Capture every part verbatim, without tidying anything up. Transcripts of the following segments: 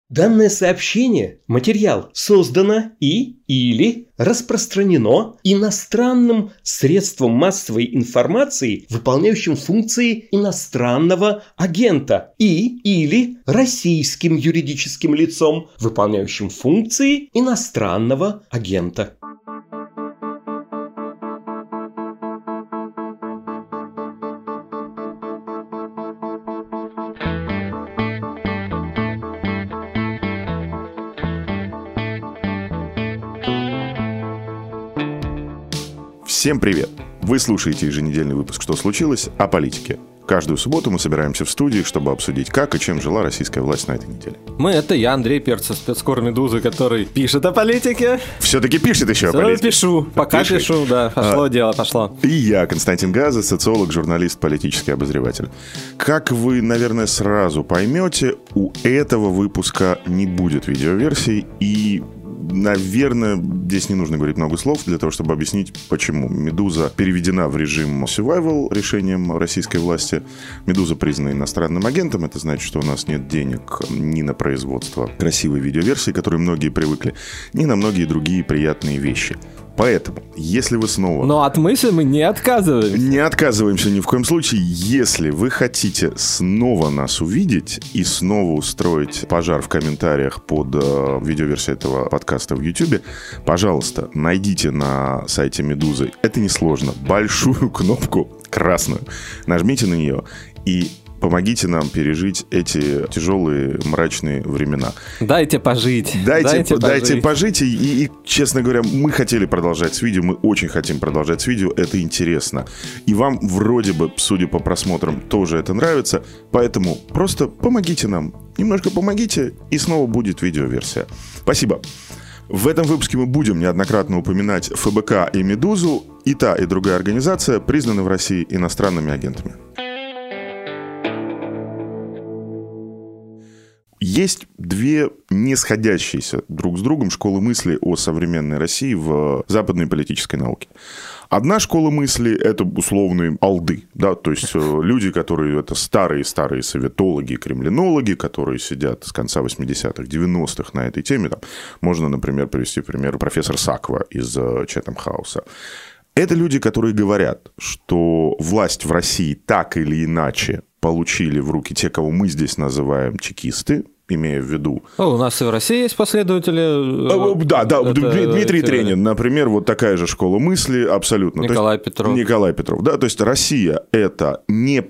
Данное сообщение, материал, создано и или распространено иностранным средством массовой информации, выполняющим функции иностранного агента, и или российским юридическим лицом, выполняющим функции иностранного агента. Всем привет! Вы слушаете еженедельный выпуск «Что случилось?» о политике. Каждую субботу мы собираемся в студии, чтобы обсудить, как и чем жила российская власть на этой неделе. Мы — это я, Андрей Перцев, спецкор «Медузы», который пишет о политике. Все-таки пишет еще Все о политике. пишу, пока Пиши. пишу, да, пошло а, дело, пошло. И я, Константин Газа, социолог, журналист, политический обозреватель. Как вы, наверное, сразу поймете, у этого выпуска не будет видеоверсий, и... Наверное, здесь не нужно говорить много слов для того, чтобы объяснить, почему. «Медуза» переведена в режим survival решением российской власти. «Медуза» признана иностранным агентом. Это значит, что у нас нет денег ни на производство красивой видеоверсии, к которой многие привыкли, ни на многие другие приятные вещи. Поэтому, если вы снова... Но от мысли мы не отказываемся. Не отказываемся ни в коем случае. Если вы хотите снова нас увидеть и снова устроить пожар в комментариях под э, видеоверсией этого подкаста в YouTube, пожалуйста, найдите на сайте «Медузы», это несложно, большую кнопку красную, нажмите на нее и... помогите нам пережить эти тяжелые, мрачные времена. Дайте пожить. Дайте, дайте, дайте пожить. пожить. И, и, честно говоря, мы хотели продолжать с видео. Мы очень хотим продолжать с видео. Это интересно. И вам вроде бы, судя по просмотрам, тоже это нравится. Поэтому просто помогите нам. Немножко помогите, и снова будет видеоверсия. Спасибо. В этом выпуске мы будем неоднократно упоминать эф бэ ка и «Медузу». И та, и другая организация признаны в России иностранными агентами. Есть две не сходящиеся друг с другом школы мысли о современной России в западной политической науке. Одна школа мысли – это условные алды, да, то есть люди, которые это старые-старые советологи, кремлинологи, которые сидят с конца восьмидесятых, девяностых на этой теме. Там можно, например, привести пример профессор Саква из Чэтхэм Хауса. Это люди, которые говорят, что власть в России так или иначе получили в руки те, кого мы здесь называем чекисты, имея в виду... О, у нас и в России есть последователи... Да, да, это... Дмитрий Тренин, например, вот такая же школа мысли, абсолютно. Николай есть, Петров. Николай Петров, да, то есть Россия – это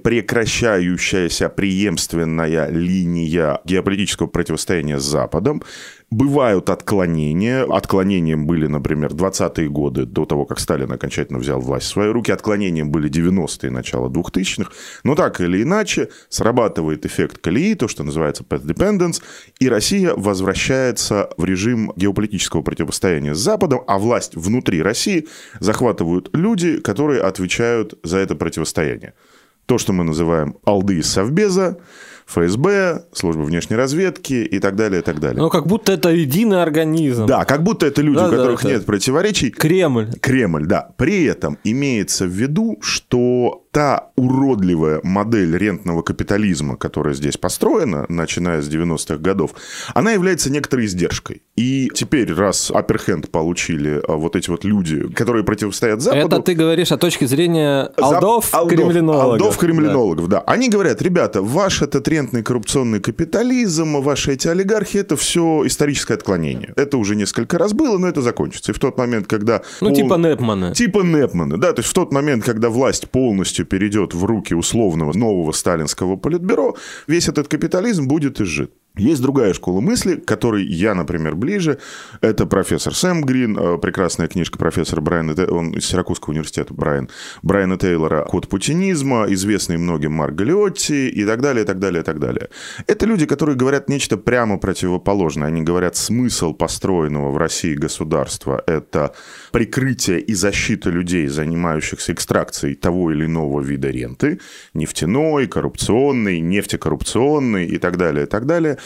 непрекращающаяся преемственная линия геополитического противостояния с Западом. Бывают отклонения. Отклонением были, например, двадцатые годы, до того, как Сталин окончательно взял власть в свои руки. Отклонением были девяностые, начало двухтысячных. Но так или иначе, срабатывает эффект колеи, то, что называется path dependence, и Россия возвращается в режим геополитического противостояния с Западом, а власть внутри России захватывают люди, которые отвечают за это противостояние. То, что мы называем алды из Совбеза, эф эс бэ, служба внешней разведки и так далее, и так далее. Ну, как будто это единый организм. Да, как будто это люди, да, у которых да, нет противоречий. Кремль. Кремль, да. При этом имеется в виду, что та уродливая модель рентного капитализма, которая здесь построена, начиная с девяностых годов, она является некоторой издержкой. И теперь, раз upper hand получили вот эти вот люди, которые противостоят Западу... Это ты говоришь о точке зрения алдов, Зап... кремлинологов. Алдов, кремлинологов, да. да. Они говорят, ребята, ваш этот рентный коррупционный капитализм, ваши эти олигархи, это все историческое отклонение. Это уже несколько раз было, но это закончится. И в тот момент, когда... Ну, пол... типа Непмана. Типа Непмана, да. То есть в тот момент, когда власть полностью перейдет в руки условного нового сталинского политбюро, весь этот капитализм будет изжит. Есть другая школа мысли, к которой я, например, ближе. Это профессор Сэм Грин, прекрасная книжка профессора Брайана, он из Сиракузского университета, Брайан, Брайана Тейлора «Код путинизма», известный многим Марк Галиотти и так далее, и так далее, и так далее. Это люди, которые говорят нечто прямо противоположное. Они говорят, смысл построенного в России государства – это прикрытие и защита людей, занимающихся экстракцией того или иного вида ренты, нефтяной, коррупционной, нефтекоррупционной и так далее, и так далее.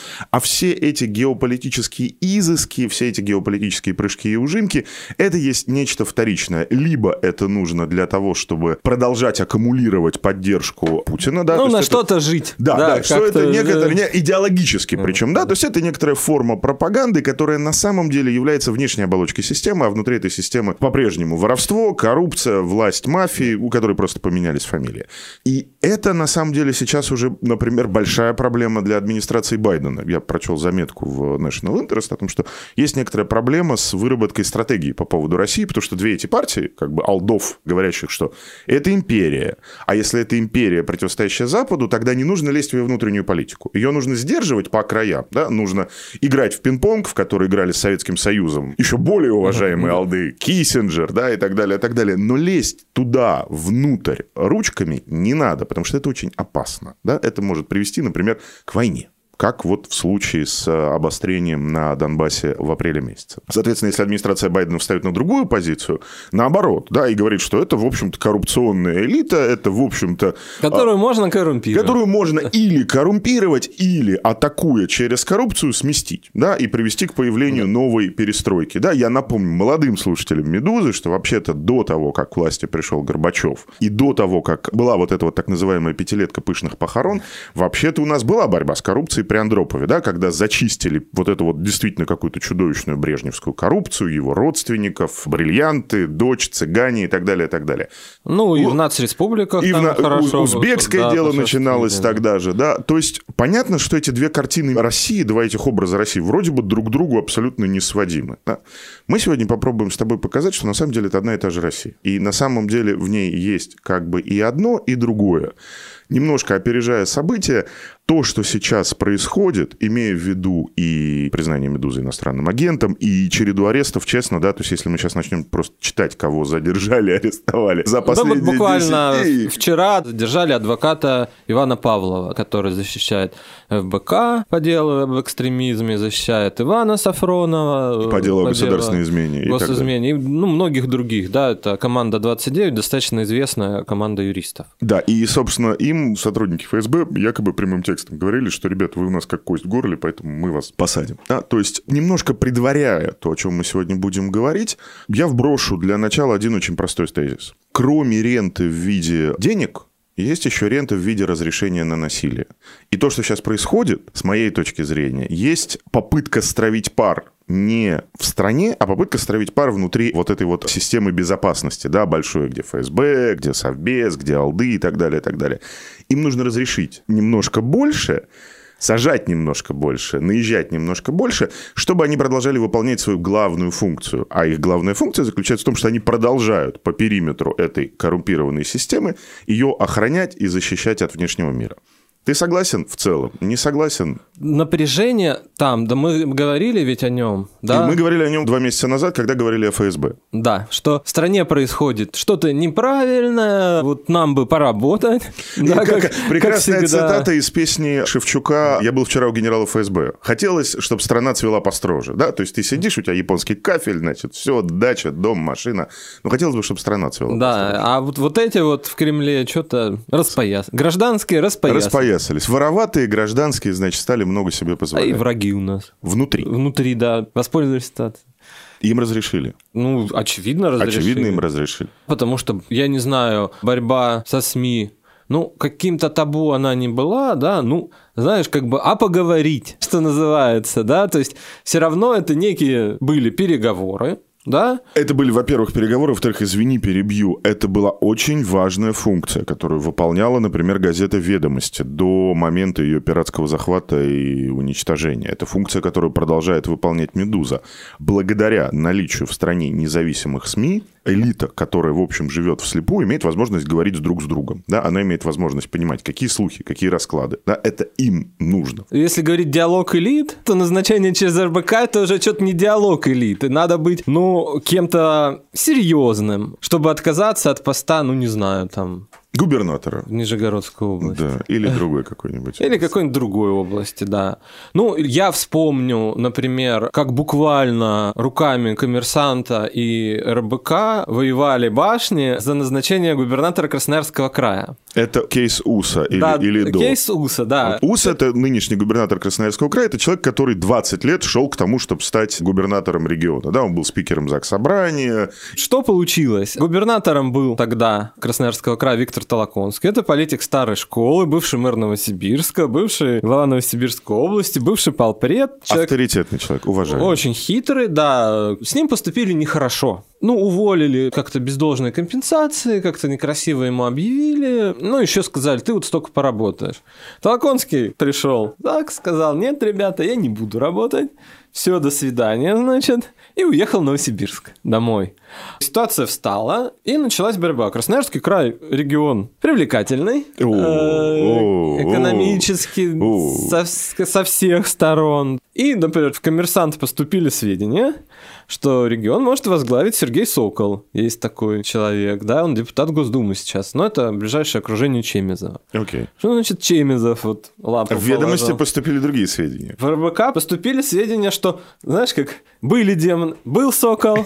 А все эти геополитические изыски, все эти геополитические прыжки и ужимки, это есть нечто вторичное. Либо это нужно для того, чтобы продолжать аккумулировать поддержку Путина. Да, ну, на это... что-то жить. Да, да, да, что это некоторые, не, идеологически причем, да, то есть это некоторая форма пропаганды, которая на самом деле является внешней оболочкой системы, а внутри этой системы по-прежнему воровство, коррупция, власть мафии, у которой просто поменялись фамилии. И это на самом деле сейчас уже, например, большая проблема для администрации Байдена. Я прочел заметку в National Interest о том, что есть некоторая проблема с выработкой стратегии по поводу России, потому что две эти партии, как бы алдов, говорящих, что это империя, а если это империя, противостоящая Западу, тогда не нужно лезть в ее внутреннюю политику. Ее нужно сдерживать по краям, да, нужно играть в пинг-понг, в который играли с Советским Союзом, еще более уважаемые алды, Киссинджер, да, и так далее, и так далее. Но лезть туда, внутрь, ручками не надо, потому что это очень опасно, да, это может привести, например, к войне. Как вот в случае с обострением на Донбассе в апреле месяце. Соответственно, если администрация Байдена встает на другую позицию, наоборот, да, и говорит, что это, в общем-то, коррупционная элита, это, в общем-то... Которую а, можно коррумпировать. Которую можно или коррумпировать, или, атакуя через коррупцию, сместить, да, и привести к появлению да. новой перестройки. Да, я напомню молодым слушателям «Медузы», что вообще-то до того, как к власти пришел Горбачев, и до того, как была вот эта вот так называемая пятилетка пышных похорон, вообще-то у нас была борьба с коррупцией при Андропове, да, когда зачистили вот эту вот действительно какую-то чудовищную брежневскую коррупцию, его родственников, бриллианты, дочь, цыгане и так далее, и так далее. Ну, и в нацреспубликах и там в, хорошо. Узбекское да, дело начиналось да. тогда же, да. То есть, понятно, что эти две картины России, два этих образа России, вроде бы друг к другу абсолютно несводимы. Да? Мы сегодня попробуем с тобой показать, что на самом деле это одна и та же Россия. И на самом деле в ней есть как бы и одно, и другое. Немножко опережая события, то, что сейчас происходит, имея в виду и признание «Медузы» иностранным агентом, и череду арестов, честно, да, то есть если мы сейчас начнем просто читать, кого задержали, арестовали за последние да, вот буквально десять дней. Вчера задержали адвоката Ивана Павлова, который защищает эф бэ ка по делу об экстремизме, защищает Ивана Сафронова по делу о государственной измене. Госизмене, и, ну, многих других, да, это команда двадцать девять, достаточно известная команда юристов. Да, и, собственно, им сотрудники эф эс бэ якобы прямым текстом говорили, что, ребята, вы у нас как кость в горле, поэтому мы вас посадим. Да? То есть, немножко предваряя то, о чем мы сегодня будем говорить, я вброшу для начала один очень простой тезис. Кроме ренты в виде денег, есть еще рента в виде разрешения на насилие. И то, что сейчас происходит, с моей точки зрения, есть попытка стравить пар не в стране, а попытка стравить пар внутри вот этой вот системы безопасности, да, большой, где эф эс бэ, где Совбез, где алды и так далее, и так далее. Им нужно разрешить немножко больше, сажать немножко больше, наезжать немножко больше, чтобы они продолжали выполнять свою главную функцию. А их главная функция заключается в том, что они продолжают по периметру этой коррумпированной системы ее охранять и защищать от внешнего мира. Ты согласен в целом? Не согласен? Напряжение там, да мы говорили ведь о нем, да? И мы говорили о нем два месяца назад, когда говорили о эф эс бэ. Да, что в стране происходит что-то неправильное, вот нам бы поработать. Да, как, как, прекрасная как цитата из песни Шевчука «Я был вчера у генерала эф эс бэ». Хотелось, чтобы страна цвела построже, да? То есть ты сидишь, у тебя японский кафель, значит, все, дача, дом, машина. Но хотелось бы, чтобы страна цвела да, построже. А вот, вот эти вот в Кремле что-то распояс... Гражданские распоясались. Распоясались. Вороватые, гражданские, значит, стали много себе позволять. А и враги у нас. Внутри. Внутри, да. Воспользовались ситуацией. Им разрешили. Ну, очевидно разрешили. Очевидно им разрешили. Потому что, я не знаю, борьба со СМИ, ну, каким-то табу она не была, да, ну, знаешь, как бы, а поговорить, что называется, да, то есть все равно это некие были переговоры, да? Это были, во-первых, переговоры, во-вторых, извини, перебью, это была очень важная функция, которую выполняла, например, газета «Ведомости» до момента ее пиратского захвата и уничтожения. Это функция, которую продолжает выполнять «Медуза». Благодаря наличию в стране независимых СМИ, элита, которая, в общем, живет вслепую, имеет возможность говорить друг с другом. Да? Она имеет возможность понимать, какие слухи, какие расклады. Да? Это им нужно. Если говорить диалог элит, то назначение через эр бэ ка – это уже что-то не диалог элит. И надо быть, ну, кем-то серьезным, чтобы отказаться от поста, ну, не знаю, там, Губернатора. В Нижегородской области. Да, или другой какой-нибудь. Или какой-нибудь другой области, да. Ну, я вспомню, например, как буквально руками Коммерсанта и эр бэ ка воевали башни за назначение губернатора Красноярского края. Это кейс Уса или, да, или до? Кейс Уса, да. Ус – это нынешний губернатор Красноярского края, это человек, который двадцать лет шел к тому, чтобы стать губернатором региона. Да, он был спикером Заксобрания. Что получилось? Губернатором был тогда Красноярского края Виктор Толоконский. Это политик старой школы, бывший мэр Новосибирска, бывший глава Новосибирской области, бывший полпред. Человек... Авторитетный человек, уважаемый. Очень хитрый, да. С ним поступили нехорошо. Ну, уволили как-то без должной компенсации, как-то некрасиво ему объявили. Ну, еще сказали, ты вот столько поработаешь. Толоконский пришел, так, сказал, нет, ребята, я не буду работать. Все, до свидания, значит. И уехал в Новосибирск домой. Ситуация встала, и началась борьба. Красноярский край – регион привлекательный, экономически, со всех сторон. И, например, в «Коммерсант» поступили сведения, что регион может возглавить Сергей Сокол. Есть такой человек, да, он депутат Госдумы сейчас, но это ближайшее окружение Чемезова. Okay. Что значит Чемезов? Вот, лапу в «Ведомости» положил. Поступили другие сведения. В эр бэ ка поступили сведения, что, знаешь, как были демон, был Сокол,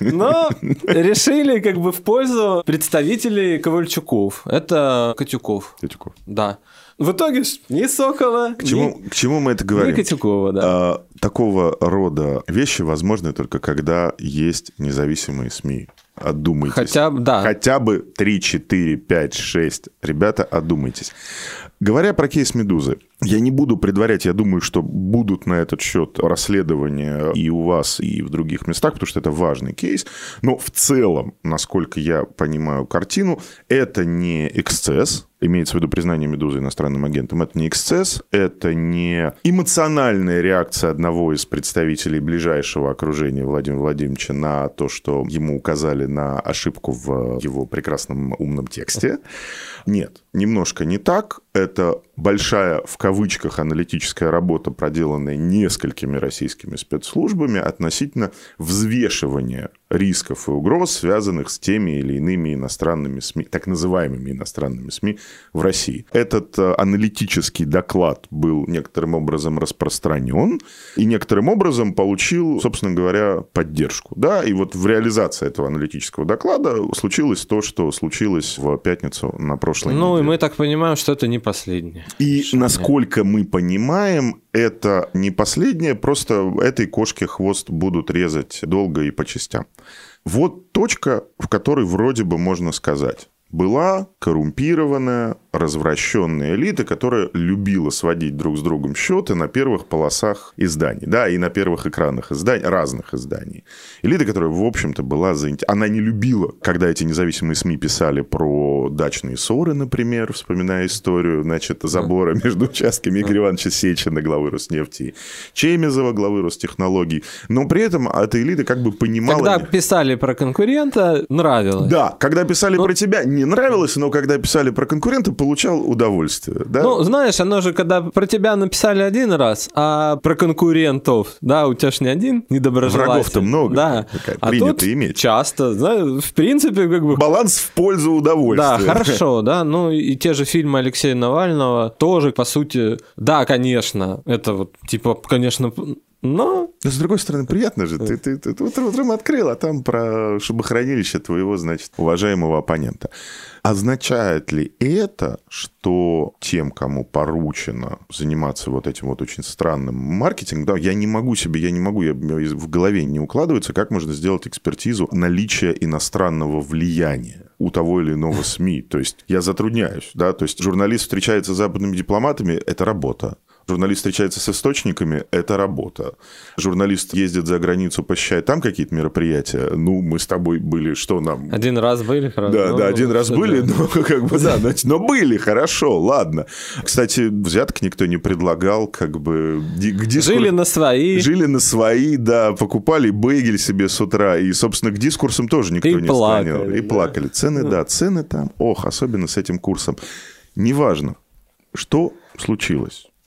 но решили как бы в пользу представителей Ковальчуков. Это Котюков. Котюков. Да. В итоге ни Сокола, к чему, ни, к чему мы это говорим? Ни Котюкова, да. А, такого рода вещи возможны только когда есть независимые СМИ. Одумайтесь. Хотя, да. Хотя бы три, четыре, пять, шесть. Ребята, одумайтесь. Говоря про кейс «Медузы», я не буду предварять, я думаю, что будут на этот счет расследования и у вас, и в других местах, потому что это важный кейс. Но в целом, насколько я понимаю картину, это не эксцесс, имеется в виду признание «Медузы» иностранным агентом, это не эксцесс, это не эмоциональная реакция одного из представителей ближайшего окружения Владимира Владимировича на то, что ему указали на ошибку в его прекрасном умном тексте. Нет, немножко не так. Это большая, в кавычках, аналитическая работа, проделанная несколькими российскими спецслужбами относительно взвешивания рисков и угроз, связанных с теми или иными иностранными СМИ, так называемыми иностранными СМИ в России. Этот аналитический доклад был некоторым образом распространен и некоторым образом получил, собственно говоря, поддержку. Да? И вот в реализации этого аналитического доклада случилось то, что случилось в пятницу на прошлой неделе. Ну, и мы так понимаем, что это не последнее. И насколько мы понимаем, это не последнее, просто этой кошке хвост будут резать долго и по частям. Вот точка, в которой вроде бы можно сказать. Была коррумпированная, развращенная элита, которая любила сводить друг с другом счеты на первых полосах изданий, да, и на первых экранах изданий, разных изданий. Элита, которая, в общем-то, была заинтересована. Она не любила, когда эти независимые СМИ писали про дачные ссоры, например, вспоминая историю, значит, забора между участками Игоря Ивановича Сечина, главы Роснефти, и Чемезова, главы Ростехнологий. Но при этом эта элита как бы понимала... Когда писали про конкурента, нравилось. Да, когда писали ну... про тебя, не нравилось, но когда писали про конкурента, получал удовольствие. Да? Ну, знаешь, оно же, когда про тебя написали один раз, а про конкурентов, да, у тебя ж не один недоброжелатель. Врагов-то много, да. а принято тут иметь. Часто, знаешь, в принципе, как бы... Баланс в пользу удовольствия. Да, хорошо, да, ну и те же фильмы Алексея Навального тоже, по сути, да, конечно, это вот, типа, конечно... Но... но, с другой стороны, приятно же. Ты, ты, ты, ты утром открыл, а там про шибохранилище твоего, значит, уважаемого оппонента. Означает ли это, что тем, кому поручено заниматься вот этим вот очень странным маркетингом, да, я не могу себе, я не могу, я, в голове не укладывается, как можно сделать экспертизу наличия иностранного влияния у того или иного СМИ. То есть я затрудняюсь, да, то есть журналист встречается с западными дипломатами, это работа. Журналист встречается с источниками – это работа. Журналист ездит за границу, посещает там какие-то мероприятия. Ну, мы с тобой были, что нам... Один раз были, хорошо. Да, да, один раз были, но как бы, да, но были, хорошо, ладно. Кстати, взяток никто не предлагал, как бы... Дискурс... Жили на свои. Жили на свои, да, покупали бейгель себе с утра, и, собственно, к дискурсам тоже никто и не плакали, склонял. И да. плакали. Цены, да, цены там, ох, особенно с этим курсом. Неважно, что случилось.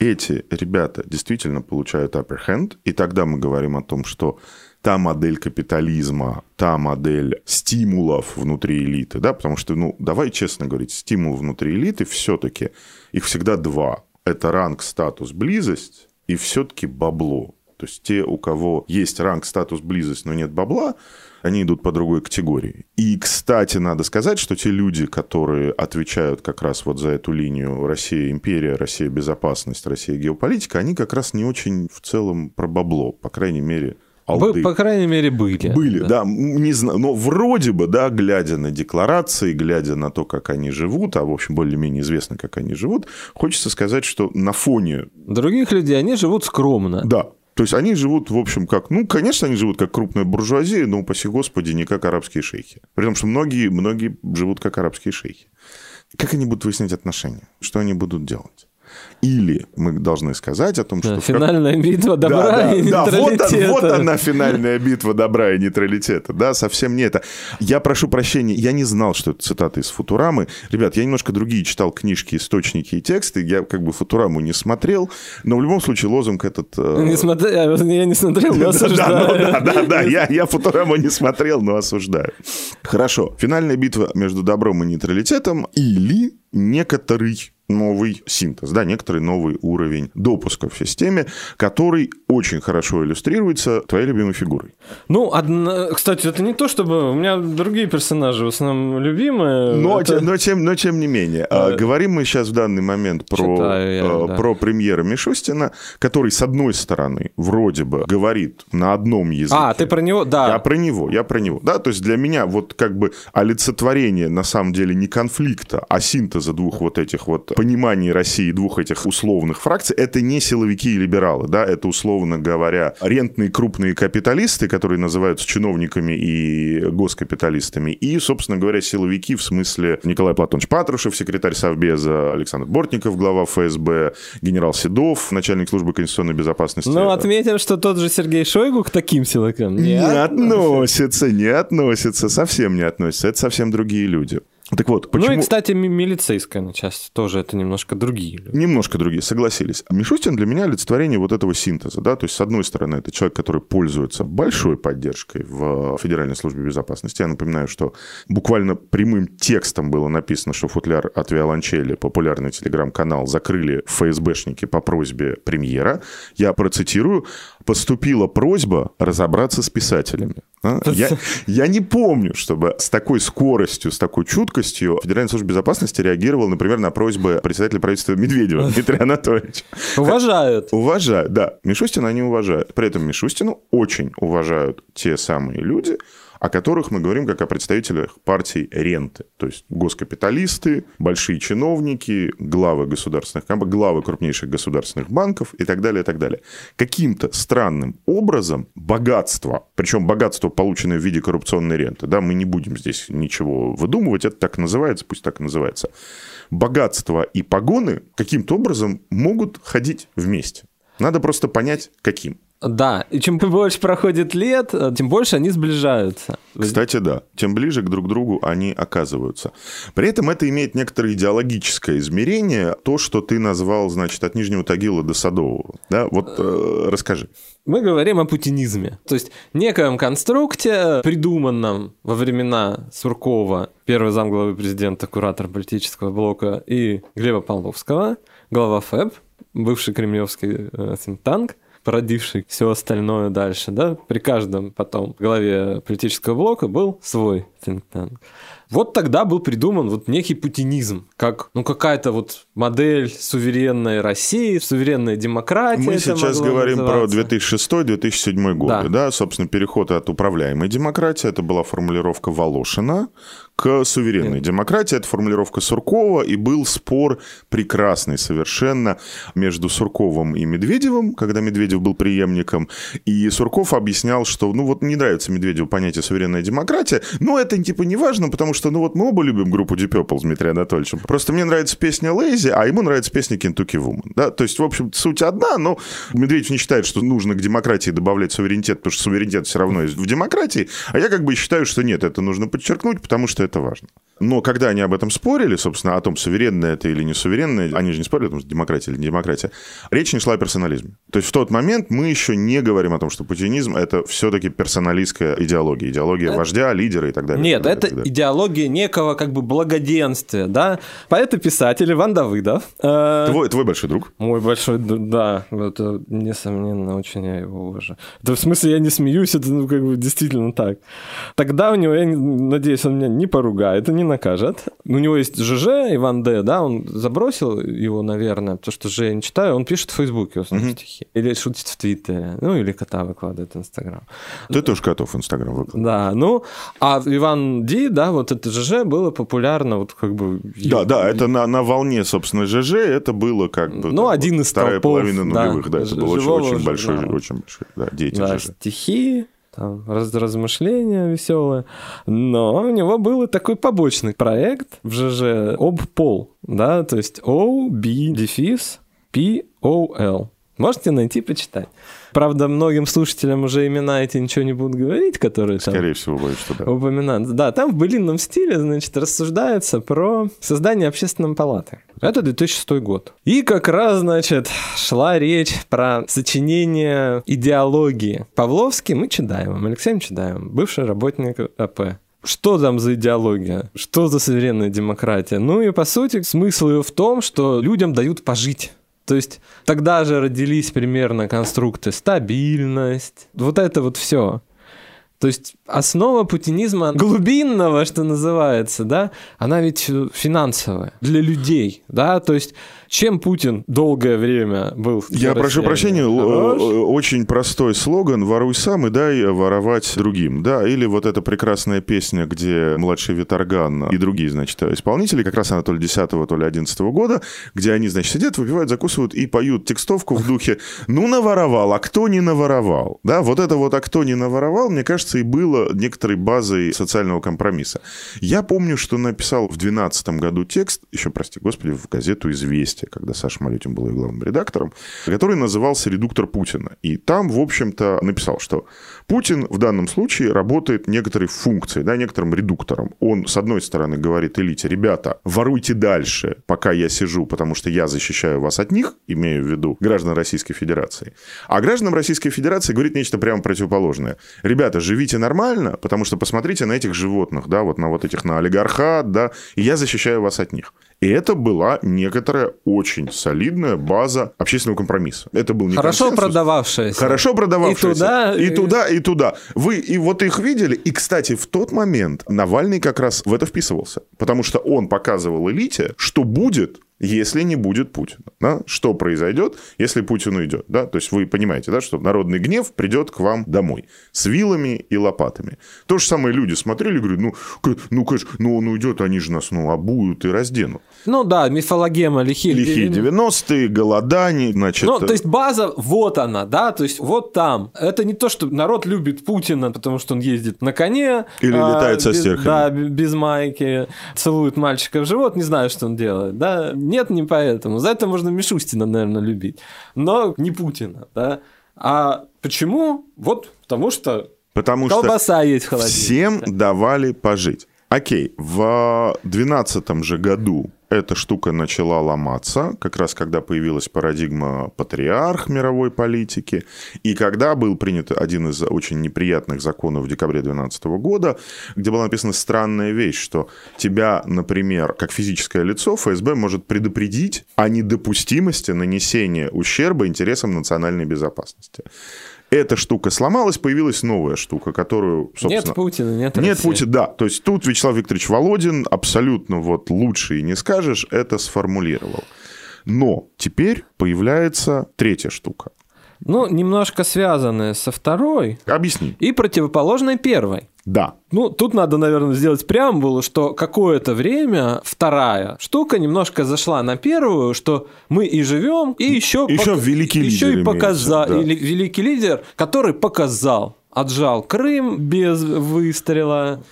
эти ребята действительно получают upper hand, и тогда мы говорим о том, что та модель капитализма, та модель стимулов внутри элиты, да, потому что, ну, давай честно говорить, стимул внутри элиты все-таки, их всегда два. Это ранг, статус, близость и все-таки бабло. То есть те, у кого есть ранг, статус, близость, но нет бабла, они идут по другой категории. И, кстати, надо сказать, что те люди, которые отвечают как раз вот за эту линию Россия империя, Россия безопасность, Россия геополитика, они как раз не очень в целом про бабло, по крайней мере, алды. По крайней мере, были. Были, да. да не знаю, но вроде бы, да, глядя на декларации, глядя на то, как они живут, а, в общем, более-менее известно, как они живут, хочется сказать, что на фоне... других людей они живут скромно. Да. То есть они живут, в общем, как... Ну, конечно, они живут как крупная буржуазия, но, упаси господи, не как арабские шейхи. При том, что многие, многие живут как арабские шейхи. Как они будут выяснять отношения? Что они будут делать? Или мы должны сказать о том, что... Да, финальная как... битва добра да, да, и да, нейтралитета. Вот, вот она, финальная битва добра и нейтралитета. Да, совсем не это. Я прошу прощения, я не знал, что это цитаты из Футурамы. Ребят, я немножко другие читал книжки, источники и тексты. Я как бы Футураму не смотрел, но в любом случае лозунг этот... Не смотри... Я не смотрел, но осуждаю. Да, да, да, я, я Футураму не смотрел, но осуждаю. Хорошо. Финальная битва между добром и нейтралитетом или некоторый новый синтез, да, некоторый новый уровень допуска в системе, который очень хорошо иллюстрируется твоей любимой фигурой. Ну, одна... кстати, это не то, чтобы... У меня другие персонажи в основном любимые. Но, это... тем, но, тем, но тем не менее. А... Говорим мы сейчас в данный момент про, Читаю я, а, да. про премьера Мишустина, который, с одной стороны, вроде бы говорит на одном языке. А, ты про него? Да. Я про него, я про него. Да, то есть для меня вот как бы олицетворение, на самом деле, не конфликта, а синтеза двух вот этих вот пониманий России, двух этих условных фракций, это не силовики и либералы, да, это, условно говоря, рентные крупные капиталисты, которые называются чиновниками и госкапиталистами, и, собственно говоря, силовики в смысле Николай Платонович Патрушев, секретарь Совбеза, Александр Бортников, глава эф эс бэ, генерал Седов, начальник службы конституционной безопасности. Ну, отметим, что тот же Сергей Шойгу к таким силовикам не, не относится, не относится, совсем не относится, это совсем другие люди. Так вот, почему... Ну и, кстати, милицейская часть тоже это немножко другие люди. Немножко другие, согласились. Мишустин для меня олицетворение вот этого синтеза, да, то есть, с одной стороны, это человек, который пользуется большой поддержкой в Федеральной службе безопасности. Я напоминаю, что буквально прямым текстом было написано, что футляр от виолончели, популярный телеграм-канал, закрыли эф эс бэшники по просьбе премьера. Я процитирую: «Поступила просьба разобраться с писателями». А? Я, я не помню, чтобы с такой скоростью, с такой чуткостью Федеральная служба безопасности реагировала, например, на просьбы председателя правительства Медведева Дмитрия Анатольевича. Уважают. Уважают, да. Мишустина они уважают. При этом Мишустину очень уважают те самые люди, о которых мы говорим как о представителях партий ренты. То есть госкапиталисты, большие чиновники, главы государственных компаний, главы крупнейших государственных банков и так далее, и так далее. Каким-то странным образом богатство, причем богатство, полученное в виде коррупционной ренты, да, мы не будем здесь ничего выдумывать, это так называется, пусть так и называется, богатство и погоны каким-то образом могут ходить вместе. Надо просто понять, каким. Да, и чем больше проходит лет, тем больше они сближаются. Кстати, да, тем ближе к друг другу они оказываются. При этом это имеет некоторое идеологическое измерение, то, что ты назвал, значит, от Нижнего Тагила до Садового. Да, вот э, расскажи. Мы говорим о путинизме, то есть некоем конструкте, придуманном во времена Суркова, первый замглавы президента, куратор политического блока, и Глеба Павловского, глава ФЭБ, бывший кремлевский э, think-tank, породивший все остальное дальше, да, при каждом потом главе политического блока был свой think-tank. Вот тогда был придуман вот некий путинизм, как, ну, какая-то вот модель суверенной России, суверенная демократия. Мы сейчас говорим называться. Про две тысячи шестой - две тысячи седьмой годы, да. да, собственно, переход от управляемой демократии, это была формулировка Волошина, к суверенной Нет. демократии, это формулировка Суркова, и был спор прекрасный совершенно между Сурковым и Медведевым, когда Медведев был преемником, и Сурков объяснял, что, ну, вот не нравится Медведеву понятие суверенная демократия, но это, типа, не важно, потому что что, ну вот мы оба любим группу Deep Purple с Дмитрием Анатольевичем. Просто мне нравится песня Lazy, а ему нравится песня Kentucky Woman. Да? То есть, в общем, суть одна, но Медведев не считает, что нужно к демократии добавлять суверенитет, потому что суверенитет все равно есть в демократии. А я как бы считаю, что нет, это нужно подчеркнуть, потому что это важно. Но когда они об этом спорили, собственно, о том, суверенное это или не суверенное, они же не спорили, потому что демократия или не демократия, речь не шла о персонализме. То есть в тот момент мы еще не говорим о том, что путинизм – это все-таки персоналистская идеология, идеология это... вождя, лидера и так далее. Нет, далее, это далее. идеология некого как бы благоденствия, да. Поэт и писатель Иван Давыдов. Э... Твой, твой большой друг? Мой большой друг, да. Это, несомненно, очень я его уважаю. Это в смысле я не смеюсь, это ну, как бы действительно так. Тогда у него, я надеюсь, он меня не поругает и не накажет. У него есть ЖЖ, Иван Д, да, он забросил его, наверное, потому что Ж я не читаю, он пишет в Фейсбуке в основном mm-hmm. стихи. Или шутит в Твиттере, ну, или кота выкладывает в Инстаграм. Ты тоже котов в Инстаграм выкладываешь. Да, ну, а Иван Ди, да, вот это ЖЖ было популярно, вот как бы... Да, да, это на, на волне, собственно, ЖЖ, это было как бы... Ну, там, один вот, из вторая толпов, половина нулевых, да, да это был очень, очень большой, очень большой, да, деятель да, ЖЖ. Стихи, там, раз, размышления веселые. Но у него был и такой побочный проект в ЖЖ Обпол, да, то есть O, B, дефис, P, O, L. Можете найти, почитать. Правда, многим слушателям уже имена эти ничего не будут говорить, которые там... Скорее всего, боюсь, что да. Упоминаются. Да, там в былинном стиле, значит, рассуждается про создание общественной палаты. Это две тысячи шестой год. И как раз, значит, шла речь про сочинение идеологии. Павловский, мы Чедаевым, Алексеем Чедаевым, бывший работник АП. Что там за идеология? Что за суверенная демократия? Ну и, по сути, смысл ее в том, что людям дают пожить. То есть тогда же родились примерно конструкты стабильность, вот это вот все. То есть основа путинизма глубинного, что называется, да, она ведь финансовая для людей, да, то есть чем Путин долгое время был... Я прошу прощения, Хорош. Очень простой слоган «Воруй сам и дай воровать другим». Да, или вот эта прекрасная песня, где младший Виторган и другие, значит, исполнители, как раз она то ли десятого, то ли одиннадцатого года, где они, значит, сидят, выпивают, закусывают и поют текстовку в духе «Ну, наворовал, а кто не наворовал?» Да, вот это вот «а кто не наворовал», мне кажется, и было некоторой базой социального компромисса. Я помню, что написал в двенадцатом году текст, еще, прости господи, в газету «Известия», когда Саша Малютин был ее главным редактором, который назывался «Редуктор Путина». И там, в общем-то, написал, что Путин в данном случае работает некоторой функцией, да, некоторым редуктором. Он, с одной стороны, говорит элите: ребята, воруйте дальше, пока я сижу, потому что я защищаю вас от них, имею в виду граждан Российской Федерации. А гражданам Российской Федерации говорит нечто прямо противоположное. Ребята, живите нормально, потому что посмотрите на этих животных, да, вот на вот этих, на олигархат, да, и я защищаю вас от них. И это была некоторая очень солидная база общественного компромисса. Это был не Хорошо консенсус. продававшаяся. Хорошо продававшаяся. И туда, и, и туда, и туда. Вы и вот их видели. И, кстати, в тот момент Навальный как раз в это вписывался. Потому что он показывал элите, что будет, если не будет Путина. Да? Что произойдет, если Путин уйдет. Да? То есть вы понимаете, да, что народный гнев придет к вам домой с вилами и лопатами. То же самое люди смотрели и говорят: ну, ну, конечно, ну он уйдет, они же нас ну, обуют и разденут. Ну да, мифологема лихих. Лихие девяностые, голодание, значит... Ну, то есть база, вот она, да, то есть вот там. Это не то, что народ любит Путина, потому что он ездит на коне. Или а, летает со стерхами. Да, без майки, целует мальчика в живот, не знаю, что он делает, да. Нет, не поэтому. За это можно Мишустина, наверное, любить. Но не Путина, да. А почему? Вот потому что потому колбаса что есть в холодильнике. Всем давали пожить. Окей, в двенадцатом же году эта штука начала ломаться, как раз когда появилась парадигма патриарх мировой политики, и когда был принят один из очень неприятных законов в декабре две тысячи двенадцатого года, где была написана странная вещь, что тебя, например, как физическое лицо, эф эс бэ может предупредить о недопустимости нанесения ущерба интересам национальной безопасности. Эта штука сломалась, появилась новая штука, которую, собственно... Нет Путина, нет Нет России. Путина, да. То есть тут Вячеслав Викторович Володин абсолютно вот лучше и не скажешь, это сформулировал. Но теперь появляется третья штука. Ну, немножко связанная со второй. Объясни. И противоположной первой. Да. Ну, тут надо, наверное, сделать преамбулу, что какое-то время вторая штука немножко зашла на первую, что мы и живем, и еще... Еще пок... великий еще лидер и показал, имеется, да. Великий лидер, который показал, отжал Крым без выстрела.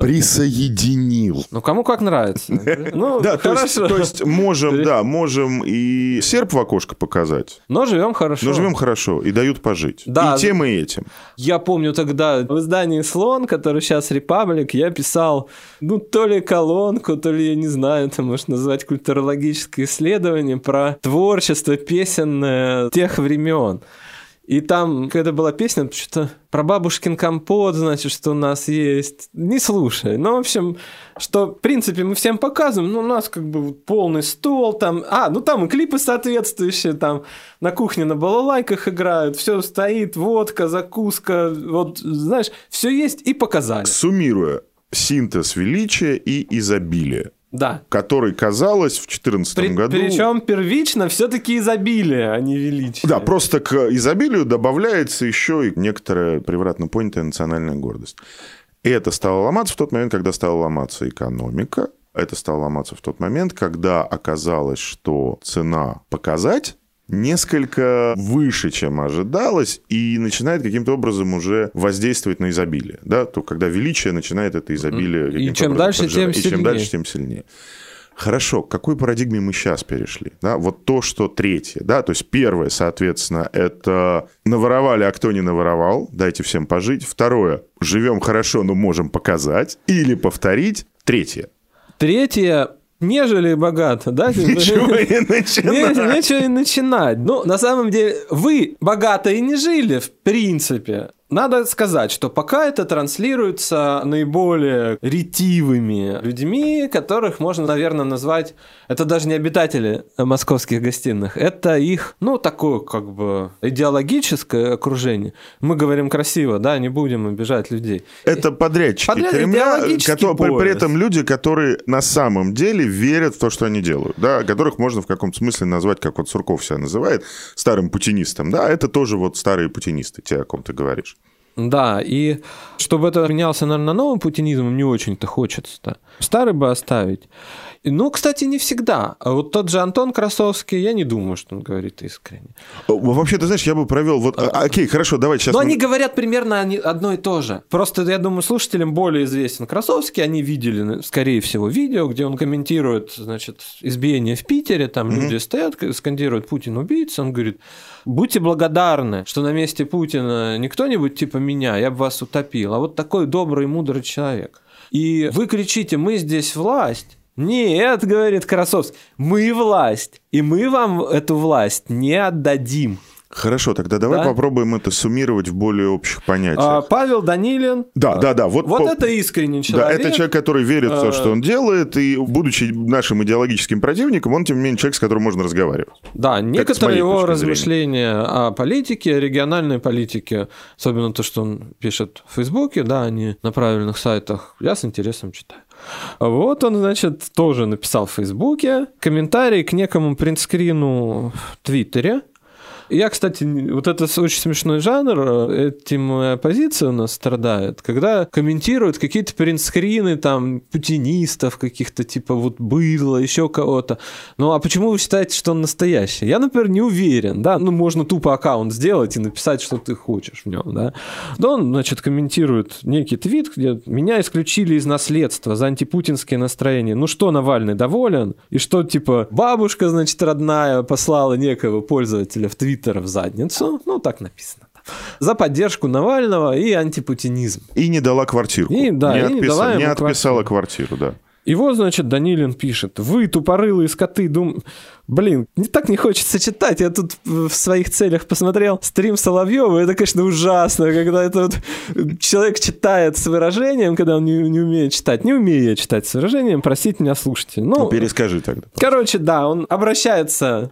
Присоединил. Ну, кому как нравится. Ну, да, то есть, хорошо. то есть можем, да, можем и серп в окошко показать. Но живем хорошо. Но живем хорошо и дают пожить. Да. И тем, и этим. Я помню тогда в издании «Слон», который сейчас «Репаблик», я писал, ну, то ли колонку, то ли, я не знаю, это можно назвать культурологическое исследование про творчество песенное тех времен. И там, когда была песня, что-то про бабушкин компот, значит, что у нас есть. Не слушай. Ну, в общем, что, в принципе, мы всем показываем, ну, у нас как бы полный стол, там, а, ну, там и клипы соответствующие, там, на кухне на балалайках играют, все стоит, водка, закуска, вот, знаешь, все есть и показали. Суммируя, синтез величия и изобилия. Да. Который, казалось, в две тысячи четырнадцатом При, году... Причем первично все-таки изобилие, а не величие. Да, просто к изобилию добавляется еще и некоторая превратно понятая национальная гордость. И это стало ломаться в тот момент, когда стала ломаться экономика. Это стало ломаться в тот момент, когда оказалось, что цена показать несколько выше, чем ожидалось, и начинает каким-то образом уже воздействовать на изобилие. Да? То, когда величие начинает это изобилие и чем дальше, тем и сильнее. чем дальше, тем сильнее. Хорошо, к какой парадигме мы сейчас перешли? Да? Вот то, что третье. Да? То есть первое, соответственно, это наворовали, а кто не наворовал, дайте всем пожить. Второе, живем хорошо, но можем показать или повторить. Третье. Третье... Нежели богато, да? Ничего и начинать. Нечего и начинать. Ну, на самом деле, вы богато и не жили, в принципе. Надо сказать, что пока это транслируется наиболее ретивыми людьми, которых можно, наверное, назвать... Это даже не обитатели московских гостиных. Это их, ну, такое, как бы, идеологическое окружение. Мы говорим красиво, да, не будем обижать людей. Это подрядчики Подряд... Кремля, которые, при этом люди, которые на самом деле верят в то, что они делают, да, которых можно в каком-то смысле назвать, как вот Сурков себя называет, старым путинистом. Да, это тоже вот старые путинисты, те, о ком ты говоришь. Да, и чтобы это менялся, наверное, на новым путинизмом, не очень-то хочется. Старый бы оставить. Ну, кстати, не всегда. А вот тот же Антон Красовский, я не думаю, что он говорит искренне. Вообще, ты знаешь, я бы провел... Вот, а, окей, хорошо, давай сейчас... Но мы... они говорят примерно одно и то же. Просто, я думаю, слушателям более известен Красовский. Они видели, скорее всего, видео, где он комментирует, значит, избиение в Питере. Там mm-hmm. люди стоят, скандируют «Путин убийца». Он говорит, будьте благодарны, что на месте Путина не кто-нибудь типа меня, я бы вас утопил, а вот такой добрый и мудрый человек. И вы кричите, мы здесь власть. Нет, говорит Красовский, мы власть, и мы вам эту власть не отдадим. Хорошо, тогда давай да? попробуем это суммировать в более общих понятиях. А, Павел Данилин. Да, да, да. Вот, вот по... это искренний человек. Да, это человек, который верит в то, что он делает, и, будучи нашим идеологическим противником, он, тем не менее, человек, с которым можно разговаривать. Да, некоторые его размышления о политике, региональной политике, особенно то, что он пишет в Фейсбуке, да, а не на правильных сайтах, я с интересом читаю. Вот он, значит, тоже написал в Фейсбуке комментарий к некому принтскрину в Твиттере. Я, кстати, вот это очень смешной жанр, этим моя оппозиция у нас страдает, когда комментируют какие-то принтскрины там путинистов каких-то, типа вот быдло, еще кого-то. Ну, а почему вы считаете, что он настоящий? Я, например, не уверен, да, ну, можно тупо аккаунт сделать и написать, что ты хочешь в нем, да. Да он, значит, комментирует некий твит, где меня исключили из наследства за антипутинские настроения. Ну, что Навальный доволен? И что, типа, бабушка, значит, родная послала некого пользователя в твит в задницу, ну, так написано. За поддержку Навального и антипутинизм. И не дала квартирку. И, да, не, и отписала, не, дала не ему отписала квартиру. квартиру, да. И вот, значит, Данилин пишет, вы, тупорылые скоты, дум... Блин, не так не хочется читать. Я тут в своих целях посмотрел стрим Соловьева. Это, конечно, ужасно, когда это вот человек читает с выражением, когда он не, не умеет читать. Не умею я читать с выражением, простите меня, слушайте. Ну, ну перескажи тогда. Короче, да, он обращается...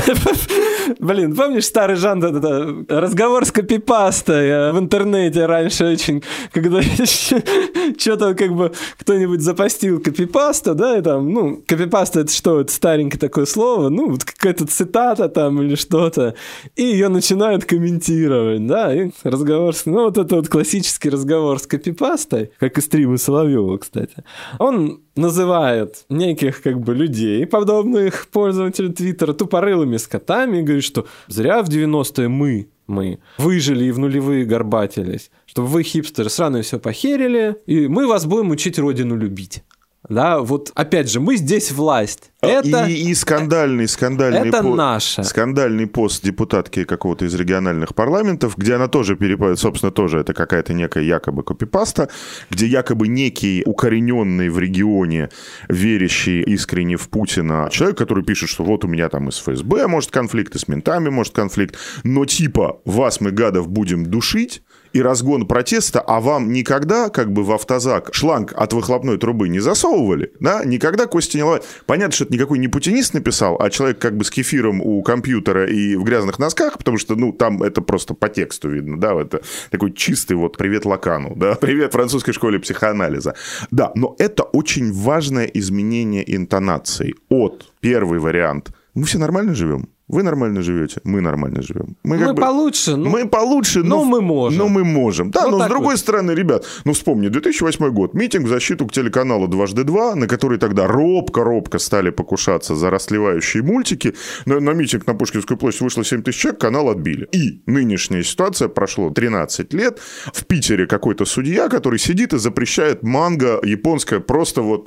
Блин, помнишь старый жанр, это, разговор с копипастой в интернете раньше очень, когда что-то как бы кто-нибудь запостил копипаста, да, и там, ну, копипаста это что, это старенькое такое слово, ну, вот какая-то цитата там или что-то, и ее начинают комментировать, да, и разговор с... Ну, вот это вот классический разговор с копипастой, как и стримы Соловьева, кстати, он называет неких как бы людей, подобных пользователей Твиттера, тупорылыми скотами, и говорит, что зря в девяностые мы мы выжили и в нулевые горбатились, чтобы вы, хипстеры, сраные все похерили, и мы вас будем учить родину любить. Да, вот опять же, мы здесь власть. Это, и, и скандальный, скандальный, это по... наше. скандальный пост депутатки какого-то из региональных парламентов, где она тоже перепадает, собственно, тоже это какая-то некая якобы копипаста, где якобы некий укорененный в регионе, верящий искренне в Путина человек, который пишет, что вот у меня там и с эф эс бэ может конфликт, и с ментами может конфликт, но типа вас мы, гадов, будем душить, и разгон протеста, а вам никогда как бы в автозак шланг от выхлопной трубы не засовывали, да, никогда кости не ломали. Понятно, что это никакой не путинист написал, а человек как бы с кефиром у компьютера и в грязных носках, потому что, ну, там это просто по тексту видно, да, это такой чистый вот привет Лакану, да, привет французской школе психоанализа. Да, но это очень важное изменение интонации от первый вариант. Мы все нормально живем? Вы нормально живете, мы нормально живем. Мы, мы бы, получше, ну, мы получше, но, но мы можем. Но мы можем. Да, вот но с другой вот. стороны, ребят, ну вспомни, две тысячи восьмой год, митинг в защиту к телеканалу «Дважды два», на который тогда робко-робко стали покушаться за расслевающие мультики. На, на митинг на Пушкинскую площадь вышло семь тысяч человек, канал отбили. И нынешняя ситуация, прошло тринадцать лет, в Питере какой-то судья, который сидит и запрещает манго японское просто вот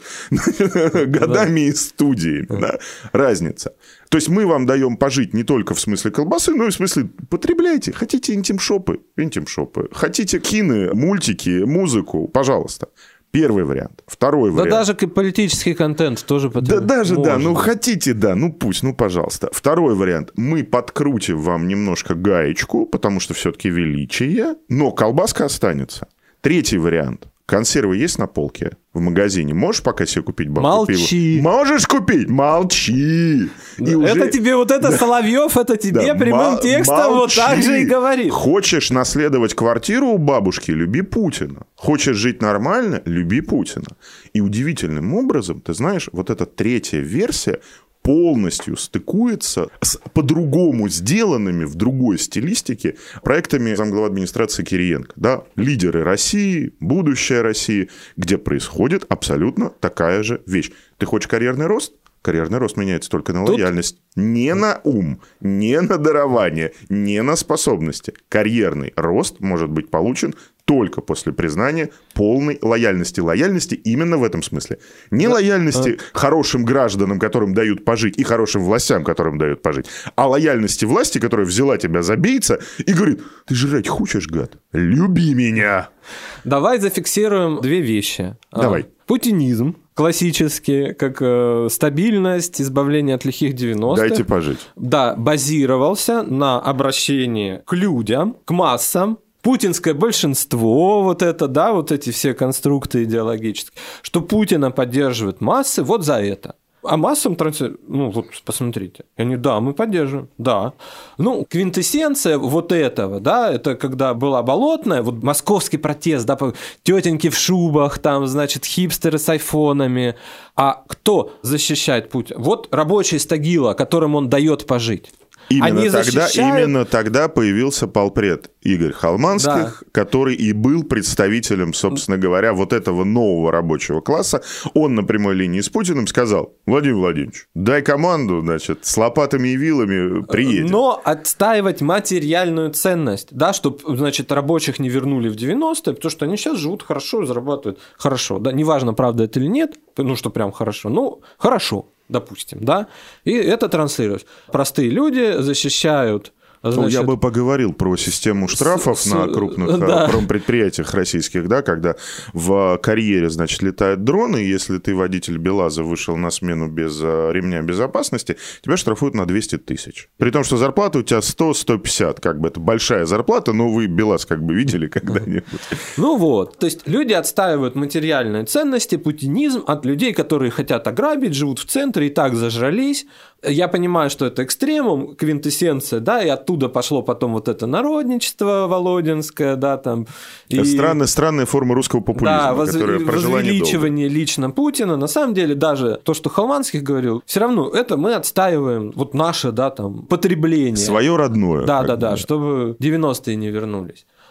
годами из студии. Разница. То есть мы вам даем пожить не только в смысле колбасы, но и в смысле потребляйте. Хотите интим-шопы? Интим-шопы. Хотите кины, мультики, музыку? Пожалуйста. Первый вариант. Второй да вариант. Да даже политический контент тоже потребляйте. Да даже, можно. Да. Ну, хотите, да. Ну, пусть, ну, пожалуйста. Второй вариант. Мы подкрутим вам немножко гаечку, потому что все-таки величие, но колбаска останется. Третий вариант. Консервы есть на полке в магазине? Можешь пока себе купить банку Молчи. пива? Можешь купить? Молчи. И это уже... тебе вот это, да. Соловьев, это тебе да. прямым М- текстом молчи. Вот так же и говорит. Хочешь наследовать квартиру у бабушки? Люби Путина. Хочешь жить нормально? Люби Путина. И удивительным образом, ты знаешь, вот эта третья версия полностью стыкуется с по-другому сделанными в другой стилистике проектами замглавы администрации Кириенко. Да? Лидеры России, будущее России, где происходит абсолютно такая же вещь. Ты хочешь карьерный рост? Карьерный рост меняется только на лояльность. Тут... Не на ум, не на дарование, не на способности. Карьерный рост может быть получен только после признания полной лояльности. Лояльности именно в этом смысле. Не лояльности хорошим гражданам, которым дают пожить, и хорошим властям, которым дают пожить, а лояльности власти, которая взяла тебя за бейца и говорит: ты жрать хочешь, гад? Люби меня. Давай зафиксируем две вещи. Давай. Путинизм. Классический, как э, стабильность, избавление от лихих девяностых. Дайте пожить. Да, базировался на обращении к людям, к массам. Путинское большинство, вот это, да, вот эти все конструкты идеологические, что Путина поддерживают массы вот за это. А массам транслируют, ну вот посмотрите, они, да, мы поддерживаем, да. Ну, квинтэссенция вот этого, да, это когда была Болотная, вот московский протест, да, тетеньки в шубах, там, значит, хипстеры с айфонами. А кто защищает Путина? Вот рабочий из Тагила, которым он дает пожить. Именно Они тогда, защищают... именно тогда появился полпред Игорь Холманских, да. который и был представителем, собственно говоря, вот этого нового рабочего класса. Он на прямой линии с Путиным сказал: Владимир Владимирович, дай команду, значит, с лопатами и вилами приедем. Но отстаивать материальную ценность, да, чтобы, значит, рабочих не вернули в девяностые, потому что они сейчас живут хорошо, зарабатывают хорошо. Да, неважно, правда это или нет, ну, что прям хорошо, ну, хорошо. Допустим, да, и это транслируется. Простые люди защищают. Значит, ну, я бы поговорил про систему штрафов с, на крупных да. промпредприятиях российских, да, когда в карьере, значит, летают дроны, и если ты водитель БелАЗа вышел на смену без ремня безопасности, тебя штрафуют на двести тысяч. При том, что зарплата у тебя сто - сто пятьдесят, как бы это большая зарплата, но вы БелАЗ как бы видели когда-нибудь. Ну вот, то есть люди отстаивают материальные ценности, путинизм от людей, которые хотят ограбить, живут в центре и так зажрались. Я понимаю, что это экстремум, квинтэссенция, да, и оттуда пошло потом вот это народничество володинское, да, там. И... Странная, странная форма русского популизма, да, воз... которая прожила недолго. Возвеличивание лично Путина. На самом деле, даже то, что Холманских говорил, все равно это мы отстаиваем, вот наше, да, там, потребление. Свое родное. Да, да, да, чтобы девяностые не вернулись.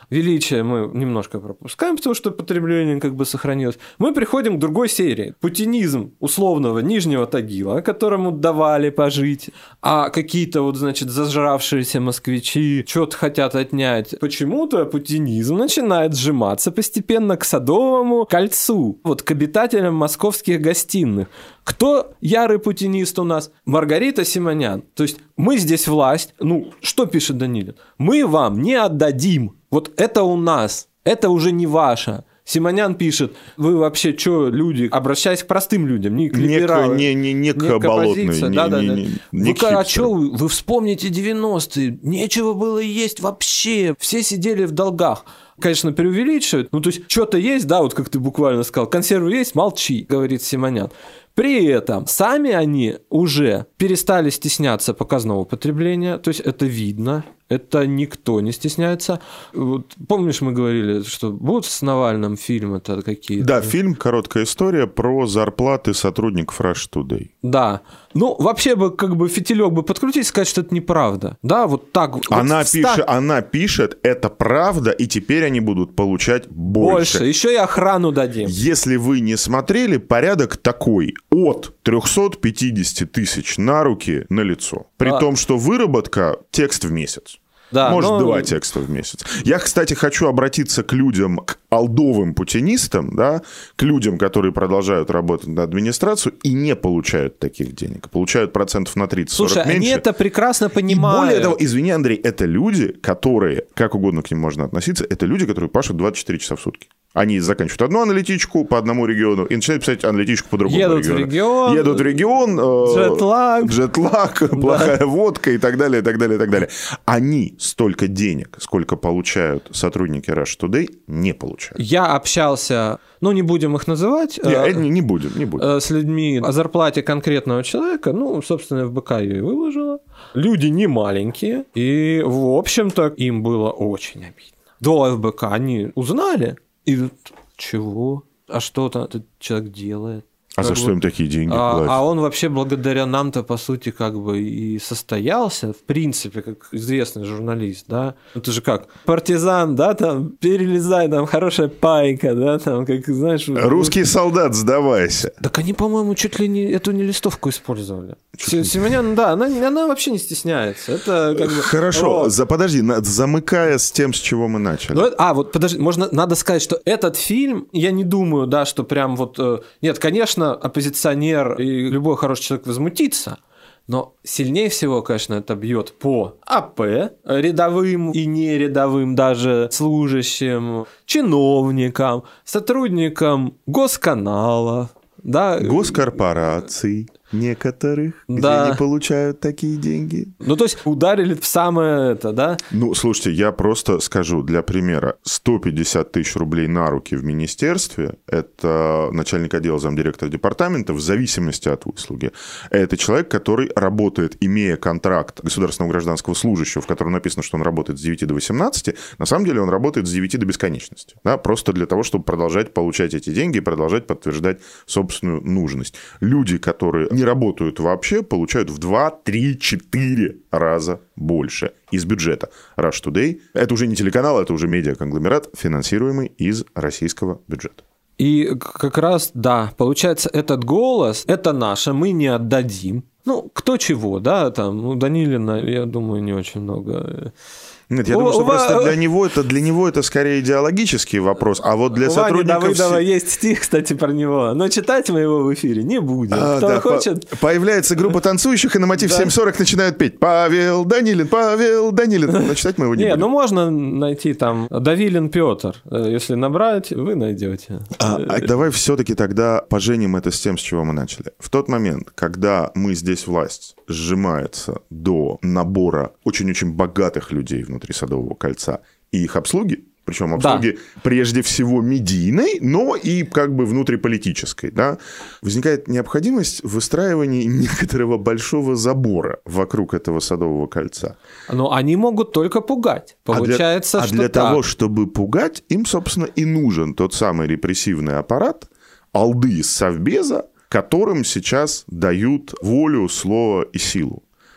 величие мы немножко пропускаем, потому что потребление как бы сохранилось. Мы приходим к другой серии. Путинизм условного Нижнего Тагила, которому давали пожить, а какие-то вот, значит, зажравшиеся москвичи что-то хотят отнять. Почему-то путинизм начинает сжиматься постепенно к Садовому кольцу, вот к обитателям московских гостиных. Кто ярый путинист у нас? Маргарита Симонян. То есть мы здесь власть. Ну, что пишет Данилин? Мы вам не отдадим. Вот это у нас. Это уже не ваше. Симонян пишет, вы вообще что, люди, обращаясь к простым людям, не к либералам. Не, не, не, не к болотной. Не, да, да, не, да. не, не вы, а что, вы вспомните девяностые, нечего было есть вообще, все сидели в долгах. Конечно, преувеличивают, ну то есть что-то есть, да, вот как ты буквально сказал, консервы есть, молчи, говорит Симонян. При этом сами они уже перестали стесняться показного потребления, то есть это видно, это никто не стесняется. Вот, помнишь, мы говорили, что будут с Навальным фильмы-то какие-то? Да, фильм «Короткая история» про зарплаты сотрудников Russia Today. Да. Ну, вообще бы как бы фитилек бы подкрутить и сказать, что это неправда. Да, вот так. Она, вот пишет, она пишет, это правда, и теперь они будут получать больше. Больше. Еще и охрану дадим. Если вы не смотрели, порядок такой. От триста пятьдесят тысяч на руки на лицо. При а. том, что выработка – текст в месяц. Да, Может, но... два текста в месяц. Я, кстати, хочу обратиться к людям, к олдовым путинистам, да, к людям, которые продолжают работать на администрацию и не получают таких денег. Получают процентов на тридцать-сорок меньше. Слушай, они это прекрасно понимают. И более того, извини, Андрей, это люди, которые, как угодно к ним можно относиться, это люди, которые пашут двадцать четыре часа в сутки. Они заканчивают одну аналитичку по одному региону и начинают писать аналитичку по другому Едут региону. В регион, Едут в регион. Джетлаг. Джетлаг, Да. плохая водка и так далее, и так далее, и так далее. Они столько денег, сколько получают сотрудники Russia Today, не получают. Я общался, ну, не будем их называть. Не, э, не, не будем, не будем. С людьми о зарплате конкретного человека. Ну, собственно, в БК ее и выложила. Люди не маленькие. И, в общем-то, им было очень обидно. До ФБК они узнали. И чего? А что-то этот человек делает? А как за бы... что им такие деньги а, платят? А он вообще благодаря нам-то, по сути, как бы и состоялся, в принципе, как известный журналист, да? Это же как? Партизан, да, там, перелезай, там, хорошая пайка, да, там, как, знаешь... Русский вот... солдат, сдавайся. Так они, по-моему, чуть ли не эту не листовку использовали. Симонян, да, она, она вообще не стесняется. Это как бы... Хорошо, вот. За, подожди, замыкая с тем, с чего мы начали. Ну, а, вот подожди, можно, надо сказать, что этот фильм, я не думаю, да, что прям вот... Нет, конечно, оппозиционер и любой хороший человек возмутится, но сильнее всего, конечно, это бьет по АП, рядовым и нерядовым даже служащим, чиновникам, сотрудникам госканалов, да, госкорпораций некоторых, да. Где не получают такие деньги. Ну, то есть ударили в самое это, да? Ну, слушайте, я просто скажу для примера. сто пятьдесят тысяч рублей на руки в министерстве – это начальник отдела, замдиректора департамента, в зависимости от выслуги. Это человек, который работает, имея контракт государственного гражданского служащего, в котором написано, что он работает с девяти до восемнадцати, на самом деле он работает с девяти до бесконечности. Да? Просто для того, чтобы продолжать получать эти деньги и продолжать подтверждать собственную нужность. Люди, которые не работают вообще, получают в два, три, четыре раза больше из бюджета Russia Today. Это уже не телеканал, это уже медиаконгломерат, финансируемый из российского бюджета. И как раз, да, получается, этот голос, это наше, мы не отдадим. Ну, кто чего, да, там, у Данилина, я думаю, не очень много... Нет, я у, думаю, что у просто у... для него это для него это скорее идеологический вопрос, а вот для у сотрудников... У Вани Давыдова есть стих, кстати, про него, но читать мы его в эфире не будем. А, Кто да, хочет... По- появляется группа танцующих, и на мотив семь сорок начинают петь «Павел Данилин, Павел Данилин». Но читать мы его не будем. Не, ну можно найти там «Давилин Петр». Если набрать, вы найдете. А, а давай все-таки тогда поженим это с тем, с чего мы начали. В тот момент, когда мы здесь власть сжимается до набора очень-очень богатых людей внутри Садового кольца и их обслуги, причем обслуги да. прежде всего медийной, но и как бы внутриполитической, да, возникает необходимость выстраивания некоторого большого забора вокруг этого Садового кольца. Но они могут только пугать. Получается, а для, что А для так. того, чтобы пугать, им, собственно, и нужен тот самый репрессивный аппарат, алды из Совбеза, которым сейчас дают волю, слово и силу.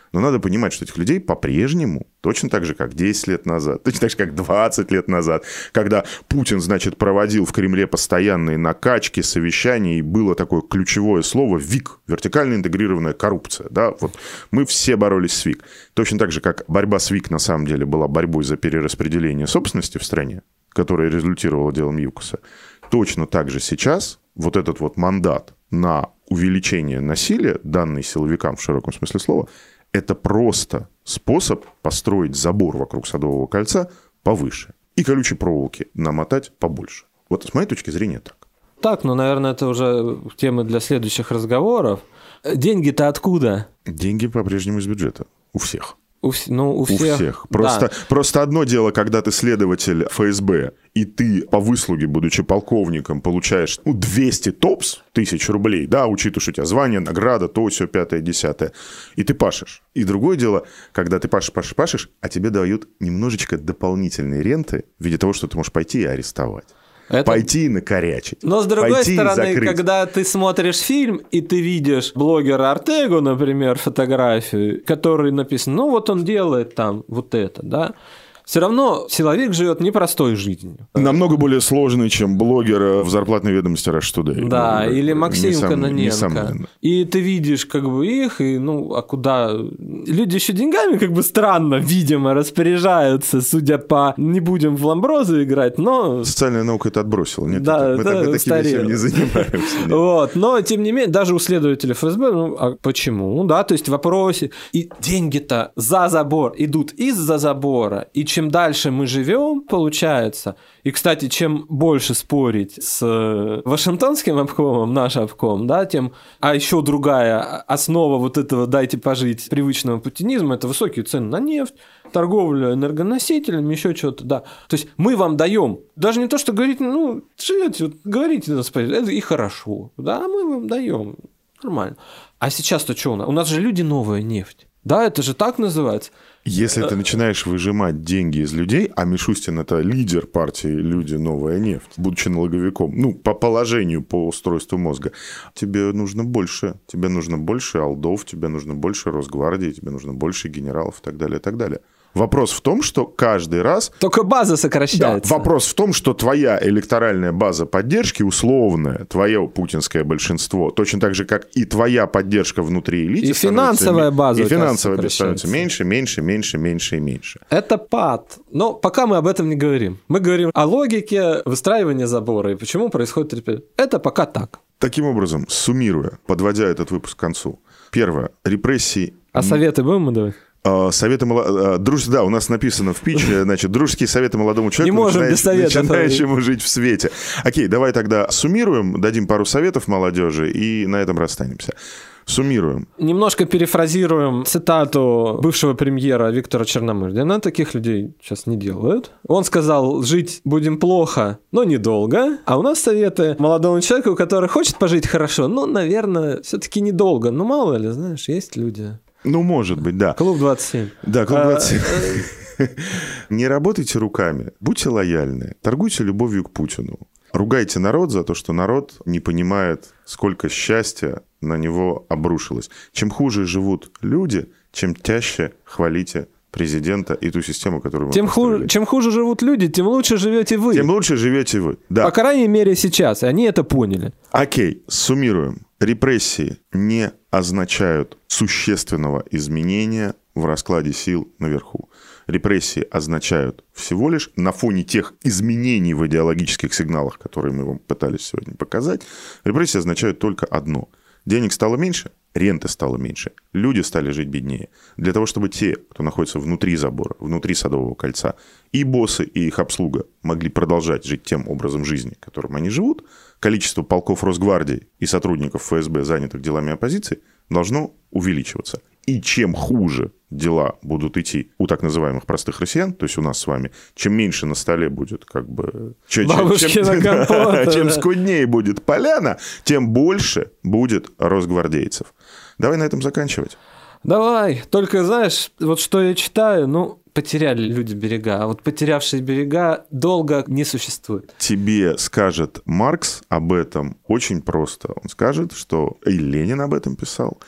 Но надо понимать, что этих людей по-прежнему, точно так же, как десять лет назад, точно так же, как двадцать лет назад, когда Путин, значит, проводил в Кремле постоянные накачки, совещания, и было такое ключевое слово ВИК, вертикально интегрированная коррупция. Да? Вот мы все боролись с ВИК. Точно так же, как борьба с ВИК на самом деле была борьбой за перераспределение собственности в стране, которая результировала делом ЮКОСа, точно так же сейчас вот этот вот мандат на увеличение насилия, данный силовикам в широком смысле слова, это просто способ построить забор вокруг Садового кольца повыше и колючей проволоки намотать побольше. Вот с моей точки зрения так. Так, ну, наверное, это уже темы для следующих разговоров. Деньги-то откуда? Деньги по-прежнему из бюджета. У всех. У, ну, у всех. У всех. Просто, да. просто одно дело, когда ты следователь эф эс бэ, и ты по выслуге, будучи полковником, получаешь ну, двести топс тысяч рублей, да, учитывая, что у тебя звание, награда, то, все, пятое, десятое, и ты пашешь. И другое дело, когда ты пашешь, пашешь, пашешь, а тебе дают немножечко дополнительные ренты в виде того, что ты можешь пойти и арестовать. Это... Пойти и накорячить. Но, с другой Пойти стороны, когда ты смотришь фильм, и ты видишь блогера Артегу, например, фотографию, который написан, ну, вот он делает там вот это, да, все равно силовик живет непростой жизнью. Намного более сложный, чем блогер в зарплатной ведомости Rush Today. Да, ну, или Максим несом... Кононенко. Несомненно. И ты видишь как бы их, и ну, а куда... Люди еще деньгами как бы странно, видимо, распоряжаются, судя по... Не будем в ламброзы играть, но... Социальная наука это отбросила. Нет, да, мы, это мы такими вещами не занимаемся. Вот, но, тем не менее, даже у следователя эф эс бэ, ну, а почему? Да, то есть в вопросе... И деньги-то за забор идут из-за забора, и чем дальше мы живем, живем, получается. И, кстати, чем больше спорить с Вашингтонским обкомом, наш обком, да, тем... А еще другая основа вот этого «дайте пожить» привычного путинизма – это высокие цены на нефть, торговля энергоносителями, еще что-то, да. То есть мы вам даем, даже не то, что говорить, ну, живете, вот, говорите, это и хорошо, да, мы вам даем, нормально. А сейчас-то что у нас? У нас же люди новая нефть. Да, это же так называется. Если ты начинаешь выжимать деньги из людей, а Мишустин – это лидер партии «Люди. Новая нефть», будучи налоговиком, ну, по положению, по устройству мозга, тебе нужно больше. Тебе нужно больше алдов, тебе нужно больше Росгвардии, тебе нужно больше генералов и так далее, и так далее. Вопрос в том, что каждый раз... Только база сокращается. Да, вопрос в том, что твоя электоральная база поддержки, условная, твое путинское большинство, точно так же, как и твоя поддержка внутри элиты... И финансовая база. И финансовая база становится меньше, меньше, меньше, меньше и меньше. Это пад. Но пока мы об этом не говорим. Мы говорим о логике выстраивания забора и почему происходит репрессия. Это пока так. Таким образом, суммируя, подводя этот выпуск к концу. Первое. Репрессии... А советы будем мы давать? Советы молодому... Друж... Да, у нас написано в питче, значит, дружеские советы молодому человеку, не можем без советов. начинающему жить в свете. Окей, давай тогда суммируем, дадим пару советов молодежи и на этом расстанемся. Суммируем. Немножко перефразируем цитату бывшего премьера Виктора Черномырдина. Таких людей сейчас не делают. Он сказал, жить будем плохо, но недолго. А у нас советы молодому человеку, который хочет пожить хорошо, ну, наверное, все-таки недолго. Ну, мало ли, знаешь, есть люди... Ну, может быть, да. Клуб двадцать семь. Да, клуб двадцать семь. Не работайте руками, будьте лояльны, торгуйте любовью к Путину. Ругайте народ за то, что народ не понимает, сколько счастья на него обрушилось. Чем хуже живут люди, чем чаще хвалите президента и ту систему, которую мы тем хуже, чем хуже живут люди, тем лучше живете вы. Тем лучше живете вы, да. По крайней мере сейчас, и они это поняли. Окей, суммируем. Репрессии не означают существенного изменения в раскладе сил наверху. Репрессии означают всего лишь на фоне тех изменений в идеологических сигналах, которые мы вам пытались сегодня показать, репрессии означают только одно. Денег стало меньше, ренты стало меньше, люди стали жить беднее. Для того, чтобы те, кто находится внутри забора, внутри Садового кольца, и боссы, и их обслуга могли продолжать жить тем образом жизни, которым они живут, количество полков Росгвардии и сотрудников эф эс бэ, занятых делами оппозиции, должно увеличиваться. И чем хуже дела будут идти у так называемых простых россиян, то есть у нас с вами, чем меньше на столе будет как бы... Бабушкина компота. Чем скуднее будет поляна, тем больше будет росгвардейцев. Давай на этом заканчивать. Давай. Только, знаешь, вот что я читаю, ну, потеряли люди берега, а вот потерявшие берега долго не существует. Тебе скажет Маркс об этом очень просто. Он скажет, что и Ленин об этом писал.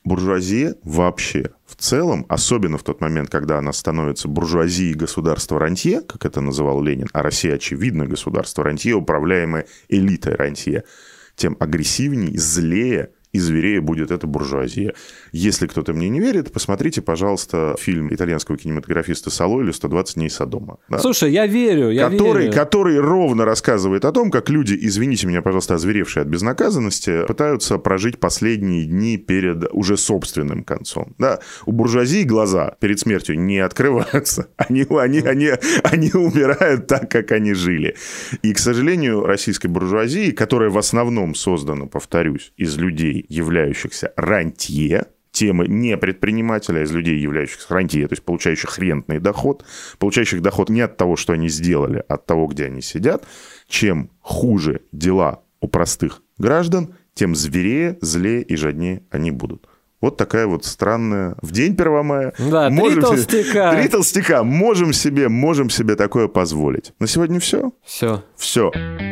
Буржуазия вообще в целом, особенно в тот момент, когда она становится буржуазией государства рантье, как это называл Ленин, а Россия, очевидно, государство рантье, управляемое элитой рантье, тем агрессивнее, злее и зверее будет эта буржуазия. Если кто-то мне не верит, посмотрите, пожалуйста, фильм итальянского кинематографиста Салойли «сто двадцать дней Содома». Да? Слушай, я верю, я который, верю. Который ровно рассказывает о том, как люди, извините меня, пожалуйста, озверевшие от безнаказанности, пытаются прожить последние дни перед уже собственным концом. Да? У буржуазии глаза перед смертью не открываются. Они, они, они, они умирают так, как они жили. И, к сожалению, российской буржуазии, которая в основном создана, повторюсь, из людей, являющихся рантье, темы не предпринимателя, а из людей, являющихся рантье, то есть получающих рентный доход, получающих доход не от того, что они сделали, а от того, где они сидят. Чем хуже дела у простых граждан, тем зверее, злее и жаднее они будут. Вот такая вот странная... В день первого мая... Да, можем три толстяка. Себе... Три толстяка. Можем себе, можем себе такое позволить. На сегодня все? Все. Все.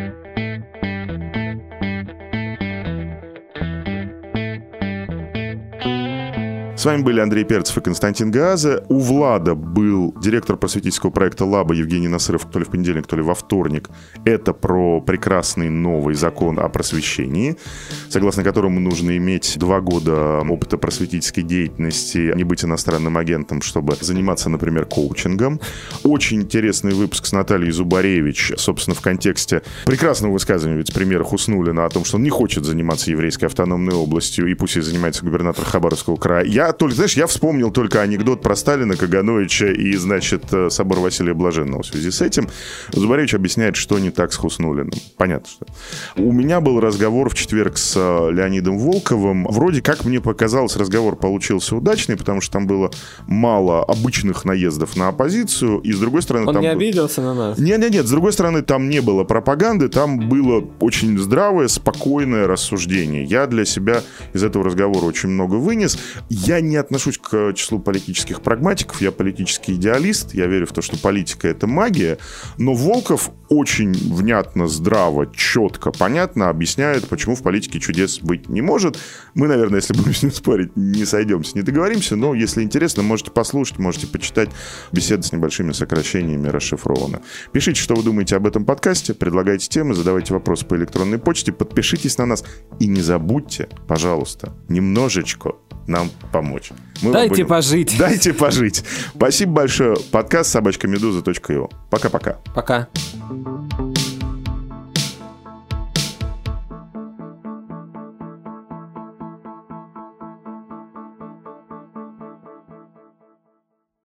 С вами были Андрей Перцев и Константин Гааза. У Влада был директор просветительского проекта «Лаба» Евгений Насыров, то ли в понедельник, то ли во вторник. Это про прекрасный новый закон о просвещении, согласно которому нужно иметь два года опыта просветительской деятельности, не быть иностранным агентом, чтобы заниматься, например, коучингом. Очень интересный выпуск с Натальей Зубаревич, собственно, в контексте прекрасного высказывания вице-премьера Хуснуллина о том, что он не хочет заниматься еврейской автономной областью, и пусть и занимается губернатор Хабаровского края. Я только, знаешь, я вспомнил только анекдот про Сталина, Кагановича и, значит, собор Василия Блаженного в связи с этим. Зубаревич объясняет, что не так с Хуснуллиным. Понятно, что. У меня был разговор в четверг с Леонидом Волковым. Вроде как мне показалось, разговор получился удачный, потому что там было мало обычных наездов на оппозицию, и с другой стороны... Он там не был... обиделся на нас? Нет-нет-нет, с другой стороны, там не было пропаганды, там было очень здравое, спокойное рассуждение. Я для себя из этого разговора очень много вынес. Я не отношусь к числу политических прагматиков, я политический идеалист, я верю в то, что политика — это магия, но Волков очень внятно, здраво, четко, понятно объясняет, почему в политике чудес быть не может. Мы, наверное, если будем с ним спорить, не сойдемся, не договоримся, но если интересно, можете послушать, можете почитать. Беседы с небольшими сокращениями расшифрованы. Пишите, что вы думаете об этом подкасте, предлагайте темы, задавайте вопросы по электронной почте, подпишитесь на нас и не забудьте, пожалуйста, немножечко нам помочь. Мы Дайте будем... пожить. Дайте пожить. Спасибо большое. Подкаст собачка медуза точка io. Пока-пока. Пока.